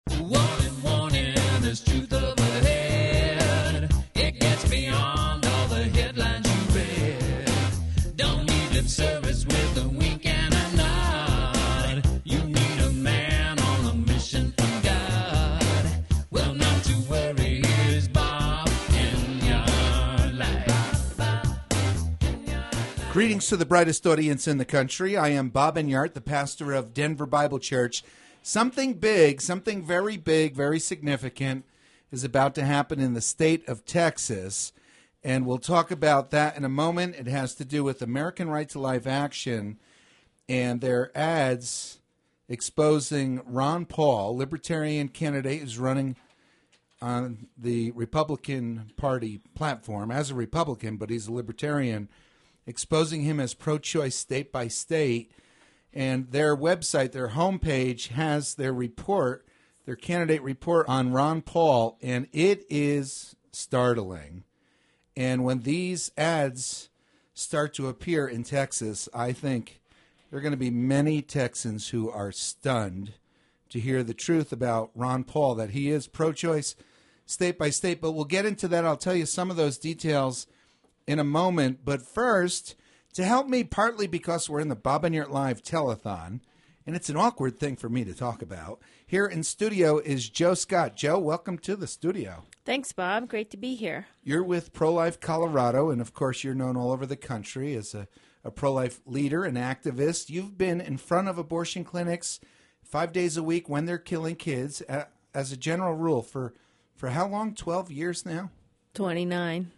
Warning, warning, there's truth up ahead. It gets beyond all the headlines you read. Don't need lip service with a wink and a nod. You need a man on a mission from God. Well, not to worry, here's Bob in your life. Greetings to the brightest audience in the country. I am Bob Enyart, the pastor of Denver Bible Church. Something big, something very big, very significant is about to happen in the state of Texas, and we'll talk about that in a moment. It has to do with American Right to Life Action and their ads exposing Ron Paul, libertarian candidate who's running on the Republican Party platform as a Republican, but he's a libertarian, exposing him as pro-choice state by state. And their website, their homepage, has their report, their candidate report on Ron Paul, and it is startling. And when these ads start to appear in Texas, I think there are going to be many Texans who are stunned to hear the truth about Ron Paul, that he is pro-choice state by state. But we'll get into that. I'll tell you some of those details in a moment. But first, to help me, partly because we're in the Bob Enyart Live telethon, and it's an awkward thing for me to talk about, here in studio is Joe Scott. Joe, welcome to the studio. Thanks, Bob. Great to be here. You're with Pro-Life Colorado, and of course you're known all over the country as a pro-life leader and activist. You've been in front of abortion clinics 5 days a week when they're killing kids, as a general rule, for how long? 12 years now? 29.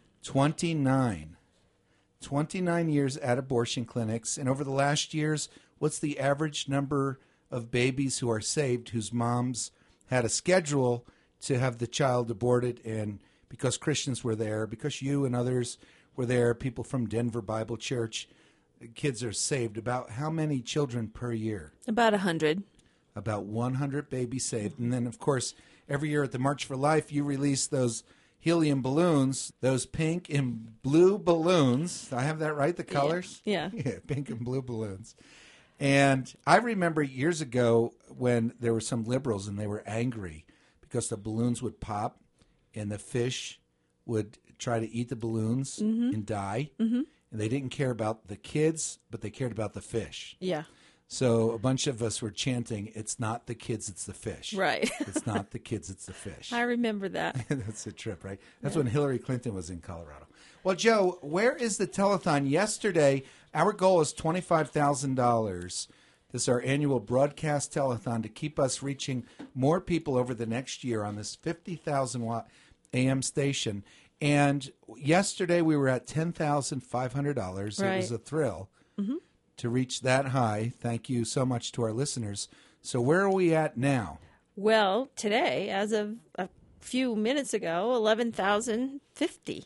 29 years at abortion clinics. And over the last years, what's the average number of babies who are saved whose moms had a schedule to have the child aborted? And because Christians were there, because you and others were there, people from Denver Bible Church, kids are saved. About how many children per year? About 100. About 100 babies saved. And then, of course, every year at the March for Life, you release those helium balloons, those pink and blue balloons. I have that right, the colors? Yeah. Yeah, pink and blue balloons. And I remember years ago when there were some liberals and they were angry because the balloons would pop and the fish would try to eat the balloons and die. Mm-hmm. And they didn't care about the kids, but they cared about the fish. Yeah. So a bunch of us were chanting, "It's not the kids, it's the fish." Right. It's not the kids, it's the fish. I remember that. That's a trip, right? That's when Hillary Clinton was in Colorado. Well, Joe, where is the telethon? Yesterday, our goal is $25,000. This is our annual broadcast telethon to keep us reaching more people over the next year on this 50,000-watt AM station. And yesterday, we were at $10,500. Right. It was a thrill. Mm-hmm. To reach that high. Thank you so much to our listeners. So where are we at now? Well, today, as of a few minutes ago, $11,050.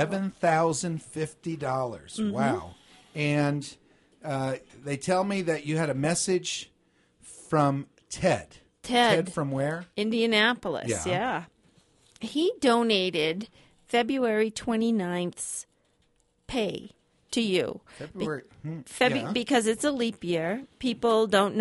$11,050. Mm-hmm. Wow. And they tell me that you had a message from Ted. Ted from where? Indianapolis, yeah. He donated February 29th's pay to you. Because it's a leap year. People they're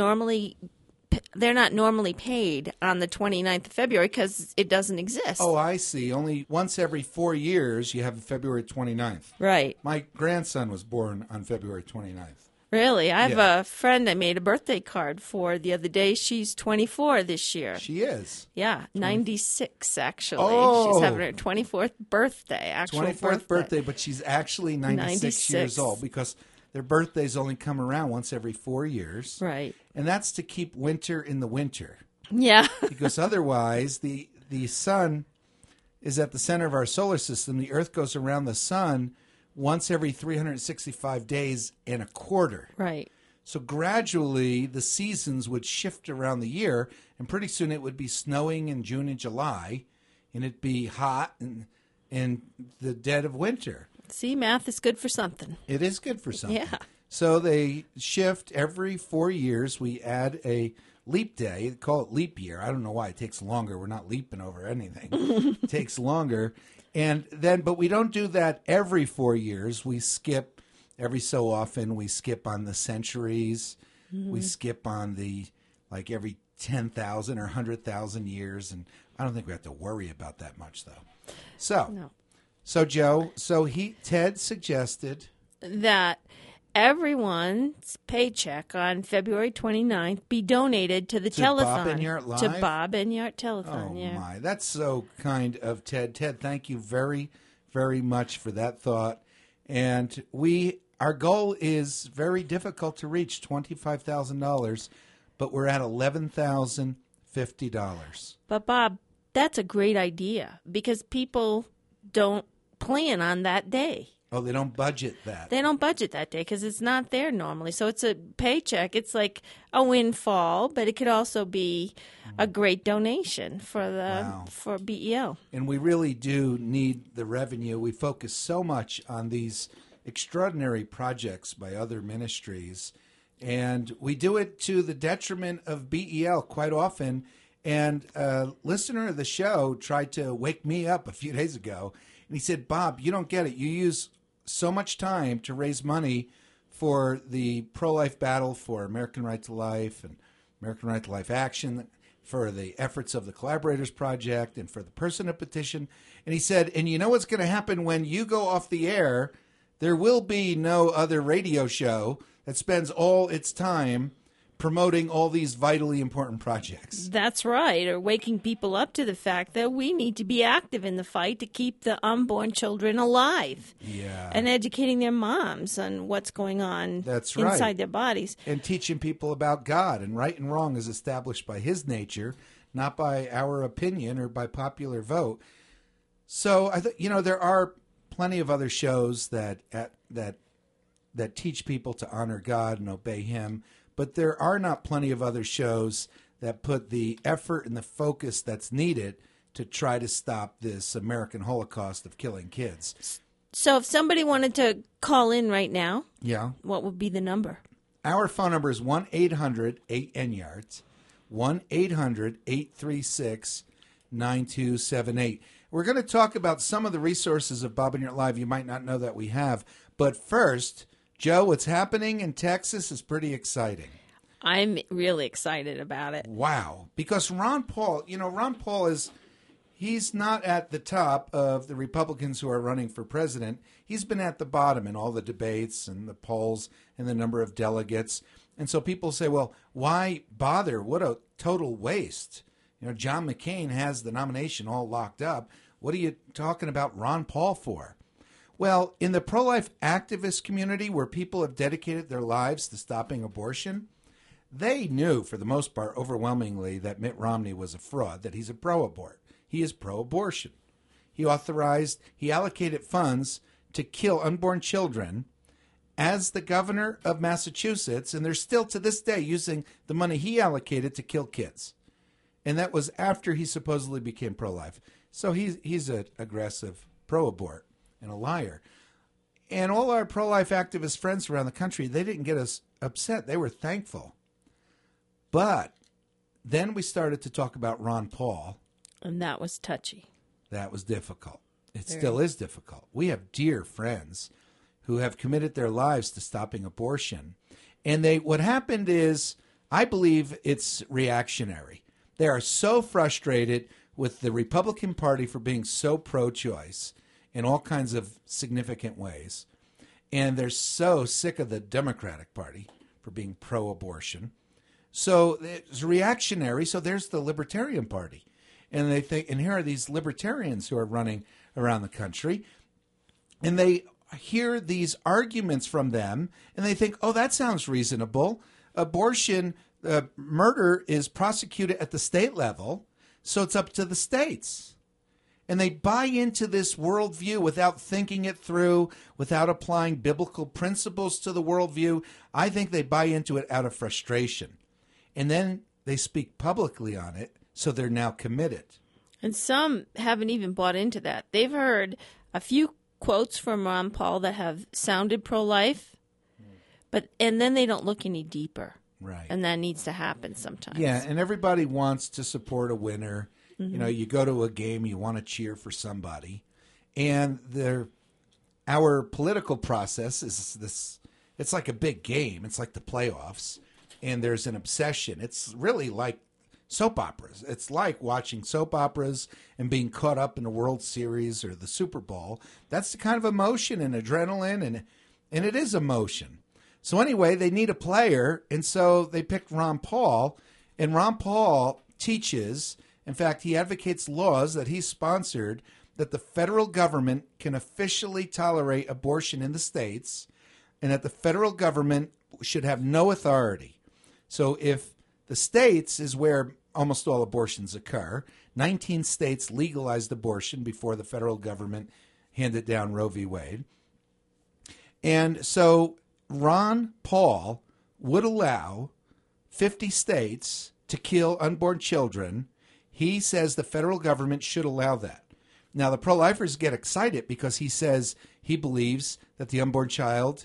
not normally paid on the 29th of February because it doesn't exist. Oh, I see. Only once every 4 years you have February 29th. Right. My grandson was born on February 29th. Really? I have a friend I made a birthday card for the other day. She's 24 this year. She is? Yeah, 96 actually. Oh. She's having her 24th birthday, 24th birthday, but she's actually 96 years old because their birthdays only come around once every 4 years. Right. And that's to keep winter in the winter. Yeah. Because otherwise the sun is at the center of our solar system. The Earth goes around the sun once every 365 days and a quarter. Right. So gradually the seasons would shift around the year, and pretty soon it would be snowing in June and July, and it'd be hot in the dead of winter. See, math is good for something. It is good for something. Yeah. So they shift every 4 years. We add a leap day. They call it leap year. I don't know why it takes longer. We're not leaping over anything. It takes longer. And then, but we don't do that every 4 years. We skip every so often. We skip on the centuries. Mm-hmm. We skip on the, like every 10,000 or 100,000 years, and I don't think we have to worry about that much, though. So, No. so Joe, Ted suggested That everyone's paycheck on February 29th be donated to the telethon. Bob Enyart Live? To Bob Enyart Telethon, Oh, yeah. my. That's so kind of Ted. Ted, thank you very, very much for that thought. And our goal is very difficult to reach, $25,000, but we're at $11,050. But, Bob, that's a great idea because people don't plan on that day. Oh, they don't budget that. They don't budget that day because it's not there normally. So it's a paycheck. It's like a windfall, but it could also be a great donation for BEL. And we really do need the revenue. We focus so much on these extraordinary projects by other ministries, and we do it to the detriment of BEL quite often. And a listener of the show tried to wake me up a few days ago, and he said, Bob, you don't get it. You use so much time to raise money for the pro-life battle for American Right to Life and American Right to Life Action, for the efforts of the Collaborators Project, and for the Person Up Petition. And he said, and you know what's going to happen when you go off the air? There will be no other radio show that spends all its time promoting all these vitally important projects. That's right, or waking people up to the fact that we need to be active in the fight to keep the unborn children alive. Yeah. And educating their moms on what's going on inside their bodies. And teaching people about God and right and wrong is established by his nature, not by our opinion or by popular vote. So, there are plenty of other shows that teach people to honor God and obey him. But there are not plenty of other shows that put the effort and the focus that's needed to try to stop this American Holocaust of killing kids. So if somebody wanted to call in right now, Yeah. what would be the number? Our phone number is 1-800-8-NYARDS, 1-800-836-9278. We're going to talk about some of the resources of Bob Enyart Live you might not know that we have. But first, Joe, what's happening in Texas is pretty exciting. I'm really excited about it. Wow. Because Ron Paul he's not at the top of the Republicans who are running for president. He's been at the bottom in all the debates and the polls and the number of delegates. And so people say, well, why bother? What a total waste. John McCain has the nomination all locked up. What are you talking about Ron Paul for? Well, in the pro-life activist community where people have dedicated their lives to stopping abortion, they knew, for the most part, overwhelmingly, that Mitt Romney was a fraud, that he's a pro-abort. He is pro-abortion. He allocated funds to kill unborn children as the governor of Massachusetts, and they're still to this day using the money he allocated to kill kids. And that was after he supposedly became pro-life. So he's an aggressive pro-abort and a liar. And all our pro-life activist friends around the country, they didn't get us upset. They were thankful. But then we started to talk about Ron Paul. And that was touchy. That was difficult. It still is difficult. We have dear friends who have committed their lives to stopping abortion. And what happened is, I believe it's reactionary. They are so frustrated with the Republican Party for being so pro-choice in all kinds of significant ways. And they're so sick of the Democratic Party for being pro-abortion. So it's reactionary. So there's the Libertarian Party. And they think, and here are these libertarians who are running around the country. And they hear these arguments from them, and they think, oh, that sounds reasonable. Abortion, murder is prosecuted at the state level, so it's up to the states. And they buy into this worldview without thinking it through, without applying biblical principles to the worldview. I think they buy into it out of frustration. And then they speak publicly on it, so they're now committed. And some haven't even bought into that. They've heard a few quotes from Ron Paul that have sounded pro-life, and then they don't look any deeper. Right. And that needs to happen sometimes. Yeah, and everybody wants to support a winner. Mm-hmm. You go to a game, you want to cheer for somebody. And our political process is this, it's like a big game. It's like the playoffs. And there's an obsession. It's really like soap operas. It's like watching soap operas and being caught up in the World Series or the Super Bowl. That's the kind of emotion and adrenaline, and it is emotion. So anyway, they need a player, and so they picked Ron Paul, and Ron Paul teaches, in fact, he advocates laws that he sponsored, that the federal government can officially tolerate abortion in the states, and that the federal government should have no authority. So if the states is where almost all abortions occur, 19 states legalized abortion before the federal government handed down Roe v. Wade. And so Ron Paul would allow 50 states to kill unborn children. He says the federal government should allow that. Now, the pro-lifers get excited because he says he believes that the unborn child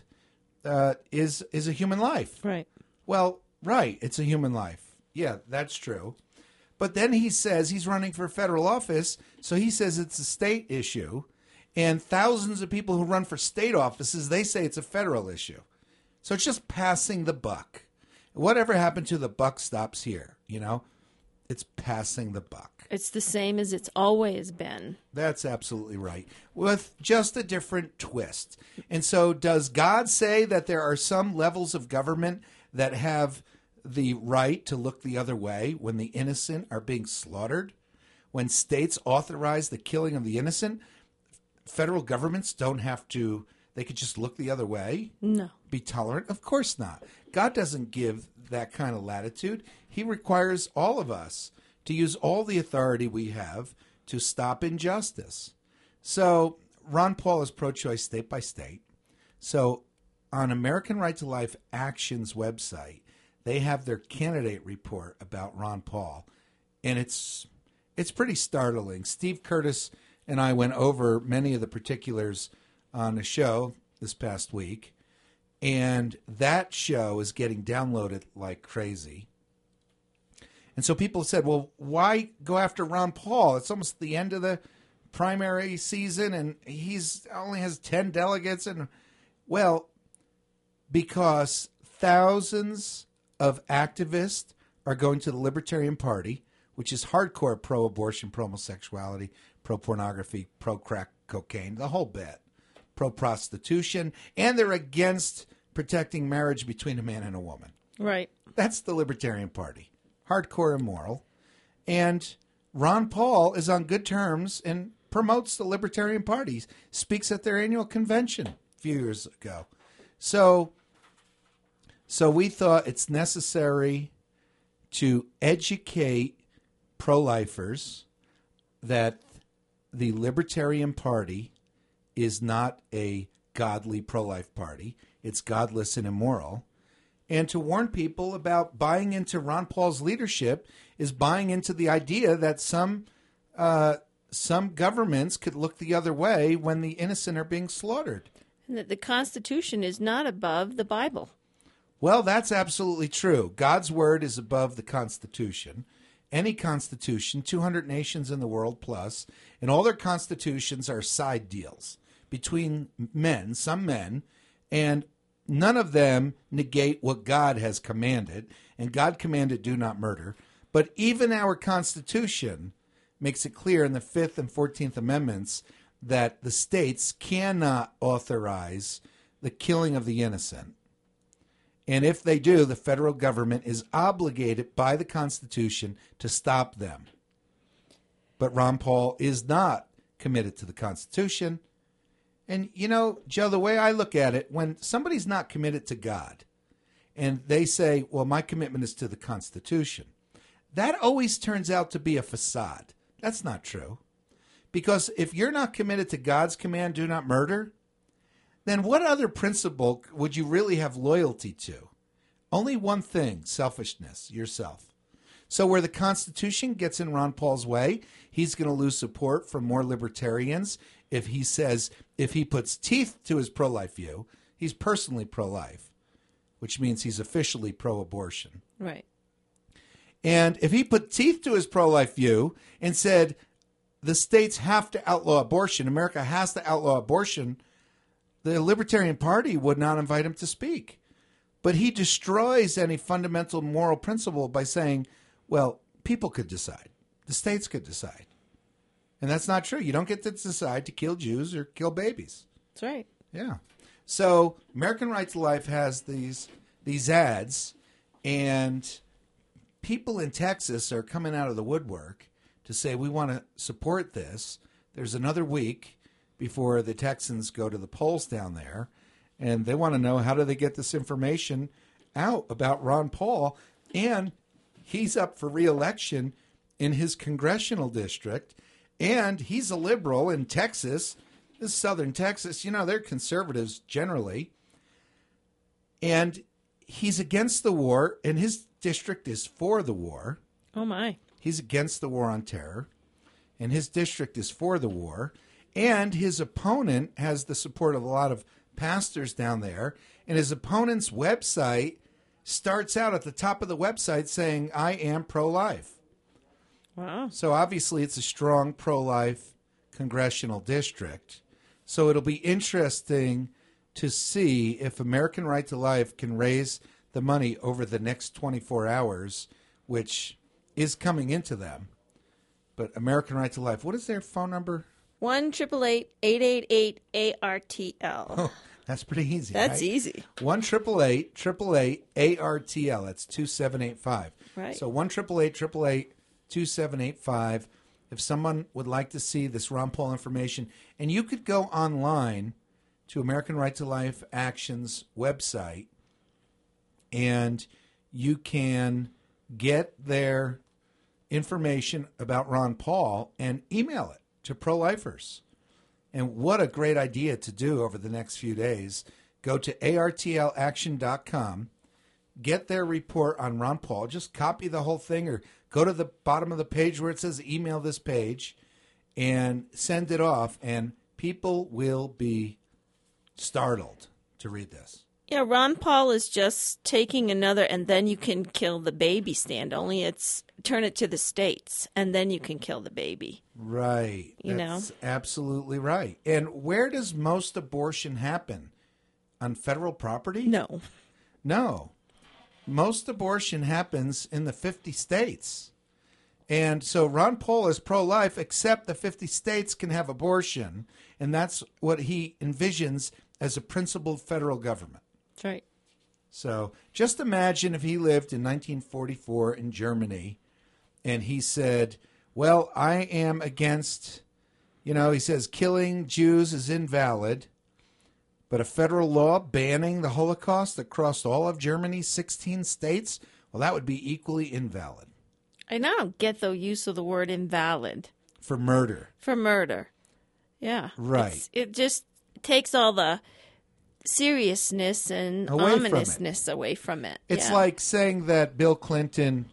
is a human life. Right. Well, right, it's a human life. Yeah, that's true. But then he says he's running for federal office, so he says it's a state issue. And thousands of people who run for state offices, they say it's a federal issue. So it's just passing the buck. Whatever happened to the buck stops here, you know? It's passing the buck. It's the same as it's always been. That's absolutely right, with just a different twist. And so does God say that there are some levels of government that have the right to look the other way when the innocent are being slaughtered? When states authorize the killing of the innocent, federal governments don't have to, they could just look the other way? No. Be tolerant? Of course not. God doesn't give that kind of latitude. He requires all of us to use all the authority we have to stop injustice. So Ron Paul is pro-choice state by state. So on American Right to Life Action's website, they have their candidate report about Ron Paul, and it's pretty startling. Steve Curtis and I went over many of the particulars on a show this past week, and that show is getting downloaded like crazy. And so people said, well, why go after Ron Paul? It's almost the end of the primary season, and he's only has 10 delegates. And well, because thousands of activists are going to the Libertarian Party, which is hardcore pro-abortion, pro-homosexuality, pro-pornography, pro-crack cocaine, the whole bit, pro-prostitution, and they're against protecting marriage between a man and a woman. Right. That's the Libertarian Party. Hardcore immoral. And Ron Paul is on good terms and promotes the Libertarian Party, speaks at their annual convention a few years ago. So we thought it's necessary to educate pro-lifers that the Libertarian Party is not a godly pro-life party. It's godless and immoral. And to warn people about buying into Ron Paul's leadership is buying into the idea that some governments could look the other way when the innocent are being slaughtered. And that the Constitution is not above the Bible. Well, that's absolutely true. God's word is above the Constitution. Any constitution, 200 nations in the world plus, and all their constitutions are side deals between men, some men, and none of them negate what God has commanded, and God commanded do not murder. But even our Constitution makes it clear in the 5th and 14th Amendments that the states cannot authorize the killing of the innocent. And if they do, the federal government is obligated by the Constitution to stop them. But Ron Paul is not committed to the Constitution. And, you know, Joe, the way I look at it, when somebody's not committed to God and they say, well, my commitment is to the Constitution, that always turns out to be a facade. That's not true. Because if you're not committed to God's command, do not murder, then what other principle would you really have loyalty to? Only one thing, selfishness, yourself. So where the Constitution gets in Ron Paul's way, he's going to lose support from more libertarians. If he says, if he puts teeth to his pro-life view, he's personally pro-life, which means he's officially pro-abortion. Right. And if he put teeth to his pro-life view and said, the states have to outlaw abortion, America has to outlaw abortion, the Libertarian Party would not invite him to speak. But he destroys any fundamental moral principle by saying, well, people could decide. The states could decide. And that's not true. You don't get to decide to kill Jews or kill babies. That's right. Yeah. So American Right to Life has these ads, and people in Texas are coming out of the woodwork to say, we want to support this. There's another week before the Texans go to the polls down there, and they want to know, how do they get this information out about Ron Paul? And he's up for re-election in his congressional district, and he's a liberal in Texas. This is southern Texas. You know, they're conservatives generally. And he's against the war, and his district is for the war. Oh, my. He's against the war on terror, and his district is for the war. And his opponent has the support of a lot of pastors down there. And his opponent's website starts out at the top of the website saying, I am pro-life. Wow. So obviously it's a strong pro-life congressional district. So it'll be interesting to see if American Right to Life can raise the money over the next 24 hours, which is coming into them. But American Right to Life, what is their phone number? 1-888-888-ARTL. Oh, that's pretty easy. That's right? easy. 1-888-888-ARTL. That's 2785. Right. So 1-888-888-2785. If someone would like to see this Ron Paul information, and you could go online to American Right to Life Action's website, and you can get their information about Ron Paul and email it to pro-lifers. And what a great idea to do over the next few days. Go to artlaction.com, get their report on Ron Paul, just copy the whole thing or go to the bottom of the page where it says email this page and send it off, and people will be startled to read this. Yeah, Ron Paul is just taking another, and then you can kill the baby stand. Only it's turn it to the states, and then you can kill the baby. Right. That's absolutely right. And where does most abortion happen? On federal property? No. No. Most abortion happens in the 50 states. And so Ron Paul is pro-life, except the 50 states can have abortion. And that's what he envisions as a principled federal government. That's right. So just imagine if he lived in 1944 in Germany and he said, well, I am against, he says killing Jews is invalid, but a federal law banning the Holocaust across all of Germany's 16 states, well, that would be equally invalid. I don't get the use of the word invalid. For murder. For murder. Yeah. Right. It just takes all the seriousness and ominousness away from it. It's like saying that Bill Clinton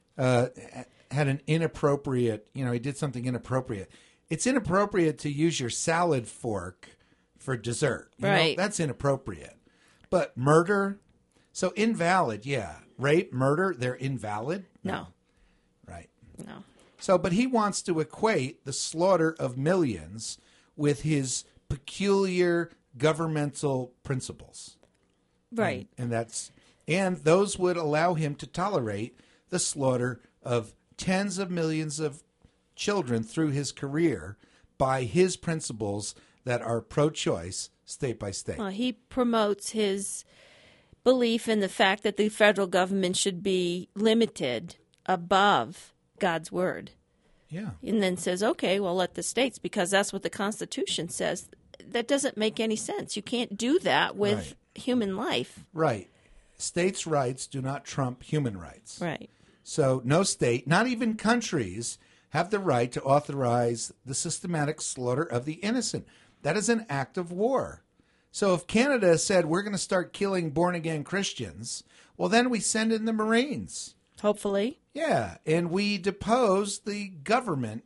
had an inappropriate, he did something inappropriate. It's inappropriate to use your salad fork for dessert. Right. That's inappropriate. But murder, so invalid, yeah. Rape, murder, they're invalid? No. Right. No. So, but he wants to equate the slaughter of millions with his peculiar governmental principles. Right. And those would allow him to tolerate the slaughter of tens of millions of children through his career by his principles that are pro-choice state by state. Well, he promotes his belief in the fact that the federal government should be limited above God's word. Yeah. And then says, okay, well, let the states, because that's what the Constitution says. That doesn't make any sense. You can't do that with human life. Right. States' rights do not trump human rights. Right. So no state, not even countries, have the right to authorize the systematic slaughter of the innocent. That is an act of war. So if Canada said we're going to start killing born-again Christians, well, then we send in the Marines. Hopefully. Yeah, and we depose the government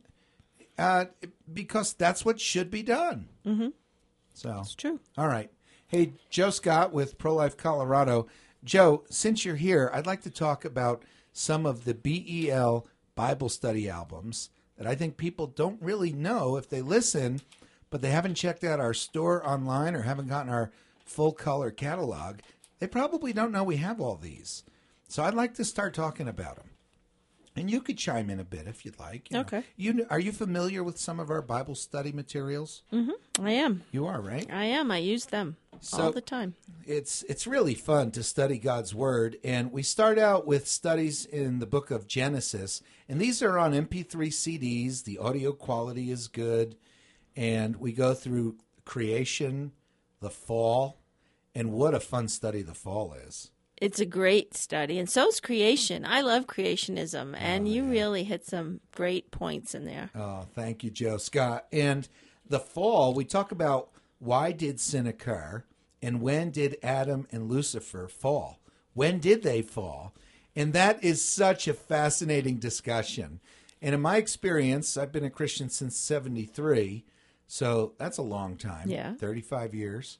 because that's what should be done. Mm-hmm. So it's true. All right. Hey, Joe Scott with Pro-Life Colorado. Joe, since you're here, I'd like to talk about some of the BEL Bible study albums that I think people don't really know if they listen, but they haven't checked out our store online or haven't gotten our full color catalog. They probably don't know we have all these. So I'd like to start talking about them. And you could chime in a bit if you'd like. Okay. Are you familiar with some of our Bible study materials? Mm-hmm. I am. You are, right? I am. I use them all the time. It's really fun to study God's Word. And we start out with studies in the book of Genesis. And these are on MP3 CDs. The audio quality is good. And we go through creation, the fall. And what a fun study the fall is. It's a great study, and so's creation. I love creationism, and you really hit some great points in there. Oh, thank you, Joe Scott. And the fall, we talk about why did sin occur, and when did Adam and Lucifer fall? When did they fall? And that is such a fascinating discussion. And in my experience, I've been a Christian since 1973, so that's a long time, 35 years.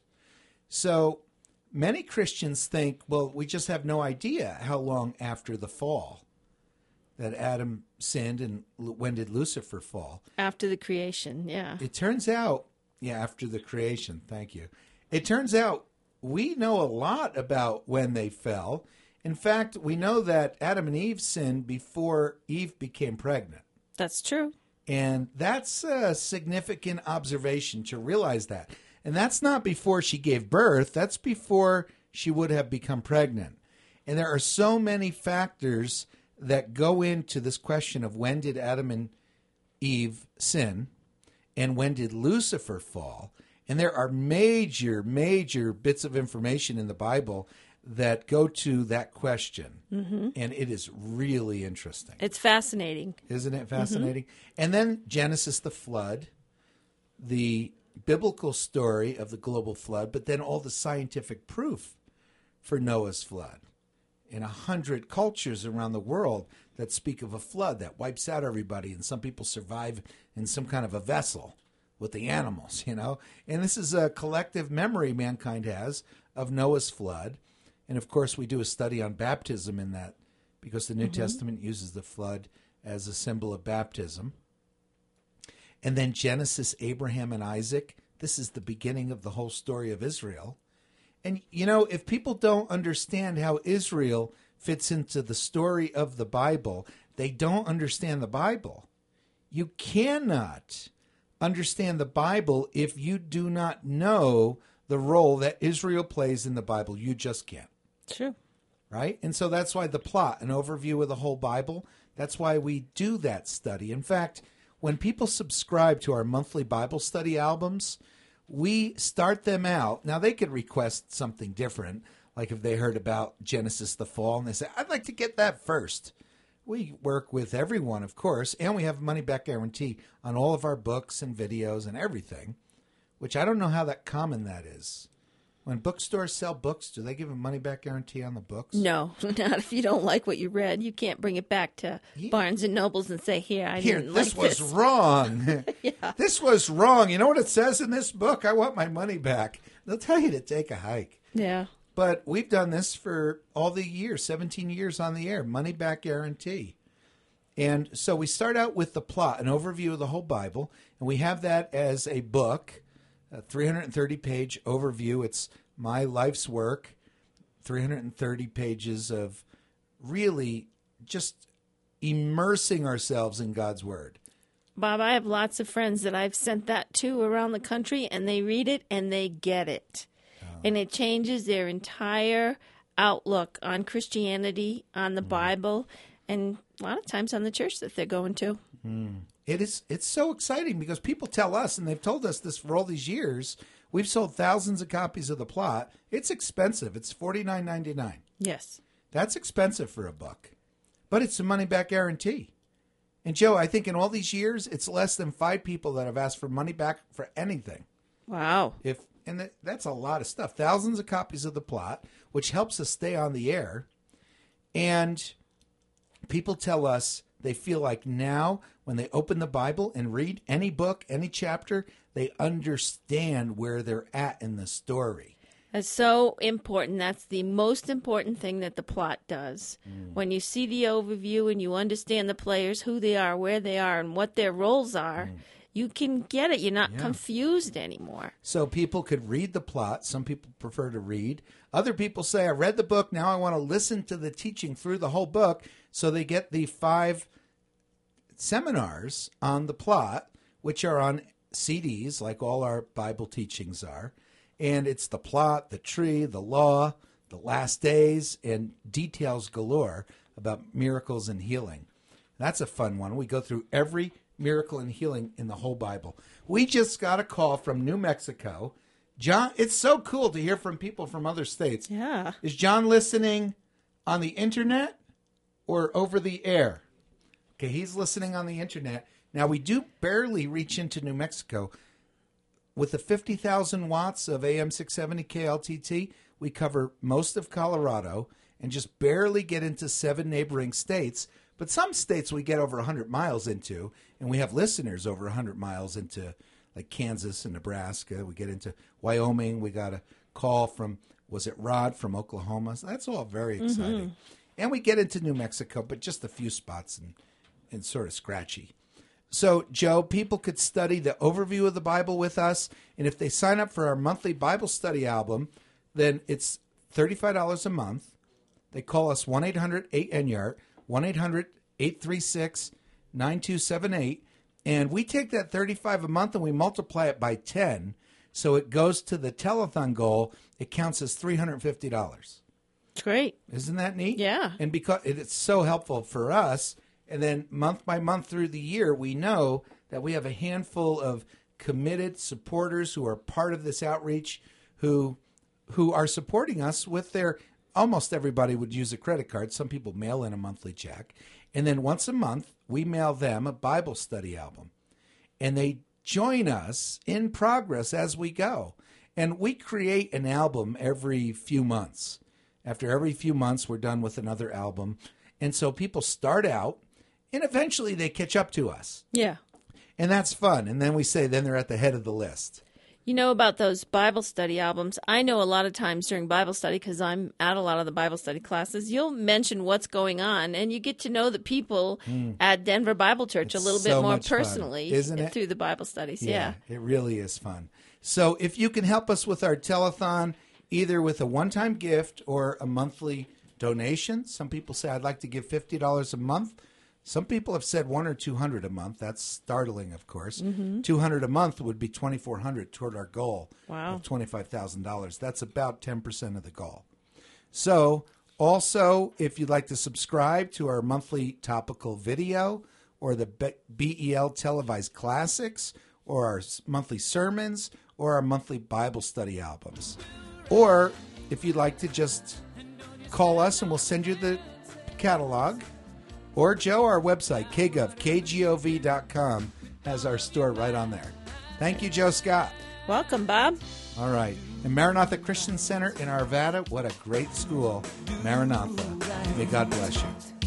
So many Christians think, well, we just have no idea how long after the fall that Adam sinned and when did Lucifer fall? After the creation, yeah. It turns out, after the creation, thank you. It turns out we know a lot about when they fell. In fact, we know that Adam and Eve sinned before Eve became pregnant. That's true. And that's a significant observation to realize that. And that's not before she gave birth. That's before she would have become pregnant. And there are so many factors that go into this question of when did Adam and Eve sin and when did Lucifer fall. And there are major, major bits of information in the Bible that go to that question. Mm-hmm. And it is really interesting. It's fascinating. Isn't it fascinating? Mm-hmm. And then Genesis, the flood, the biblical story of the global flood, but then all the scientific proof for Noah's flood. In 100 cultures around the world that speak of a flood that wipes out everybody, and some people survive in some kind of a vessel with the animals, And this is a collective memory mankind has of Noah's flood. And of course, we do a study on baptism in that because the New Testament uses the flood as a symbol of baptism. And then Genesis, Abraham and Isaac. This is the beginning of the whole story of Israel. And, if people don't understand how Israel fits into the story of the Bible, they don't understand the Bible. You cannot understand the Bible if you do not know the role that Israel plays in the Bible. You just can't. True. Right? And so that's why the plot, an overview of the whole Bible, that's why we do that study. In fact, when people subscribe to our monthly Bible study albums, we start them out. Now, they could request something different, like if they heard about Genesis, the fall, and they say, I'd like to get that first. We work with everyone, of course, and we have a money-back guarantee on all of our books and videos and everything, which I don't know how that common that is. When bookstores sell books, do they give a money-back guarantee on the books? No, not if you don't like what you read. You can't bring it back to Barnes & Nobles and say, I didn't like this. This was wrong. This was wrong. You know what it says in this book? I want my money back. They'll tell you to take a hike. Yeah. But we've done this for all the years, 17 years on the air, money-back guarantee. And so we start out with the plot, an overview of the whole Bible, and we have that as a book, a 330-page overview. It's my life's work, 330 pages of really just immersing ourselves in God's Word. Bob, I have lots of friends that I've sent that to around the country, and they read it and they get it. And it changes their entire outlook on Christianity, on the Bible, and a lot of times on the church that they're going to. It's so exciting because people tell us, and they've told us this for all these years, we've sold thousands of copies of the plot. It's expensive. It's $49.99. Yes. That's expensive for a book. But it's a money-back guarantee. And, Joe, I think in all these years, it's less than 5 people that have asked for money back for anything. Wow. And that's a lot of stuff. Thousands of copies of the plot, which helps us stay on the air. And people tell us they feel like now, when they open the Bible and read any book, any chapter, they understand where they're at in the story. That's so important. That's the most important thing that the plot does. When you see the overview and you understand the players, who they are, where they are, and what their roles are, you can get it. You're not confused anymore. So people could read the plot. Some people prefer to read. Other people say, I read the book. Now I want to listen to the teaching through the whole book. So they get the 5 seminars on the plot, which are on CDs, like all our Bible teachings are. And it's the plot, the tree, the law, the last days, and details galore about miracles and healing. That's a fun one. We go through every miracle and healing in the whole Bible. We just got a call from New Mexico. John, it's so cool to hear from people from other states. Yeah. Is John listening on the internet or over the air? Okay, he's listening on the internet. Now, we do barely reach into New Mexico. With the 50,000 watts of AM 670 KLTT, we cover most of Colorado and just barely get into 7 neighboring states. But some states we get over 100 miles into, and we have listeners over 100 miles into, like Kansas and Nebraska. We get into Wyoming. We got a call from, was it Rod from Oklahoma? So that's all very exciting. Mm-hmm. And we get into New Mexico, but just a few spots and sort of scratchy. So, Joe, people could study the overview of the Bible with us, and if they sign up for our monthly Bible study album, then it's $35 a month. They call us 1-800-8-NYART, 1-800-836-9278, and we take that $35 a month and we multiply it by 10, so it goes to the telethon goal. It counts as $350. Great. Isn't that neat? Yeah. And because it's so helpful for us, and then month by month through the year, we know that we have a handful of committed supporters who are part of this outreach who are supporting us with their, almost everybody would use a credit card. Some people mail in a monthly check. And then once a month, we mail them a Bible study album. And they join us in progress as we go. And we create an album every few months. After every few months, we're done with another album. And so people start out, and eventually they catch up to us. Yeah. And that's fun. And then we say, then they're at the head of the list. You know about those Bible study albums. I know a lot of times during Bible study, because I'm at a lot of the Bible study classes, you'll mention what's going on, and you get to know the people at Denver Bible Church a little bit more personally, isn't it? Through the Bible studies. Yeah, it really is fun. So if you can help us with our telethon, either with a one-time gift or a monthly donation. Some people say, I'd like to give $50 a month. Some people have said $100 or $200 a month. That's startling, of course. Mm-hmm. $200 a month would be $2,400 toward our goal of $25,000. That's about 10% of the goal. So, also, if you'd like to subscribe to our monthly topical video or the BEL televised classics or our monthly sermons or our monthly Bible study albums. Or if you'd like to just call us and we'll send you the catalog. Or, Joe, our website, kgov.com, has our store right on there. Thank you, Joe Scott. Welcome, Bob. All right. And Maranatha Christian Center in Arvada, what a great school. Maranatha. May God bless you.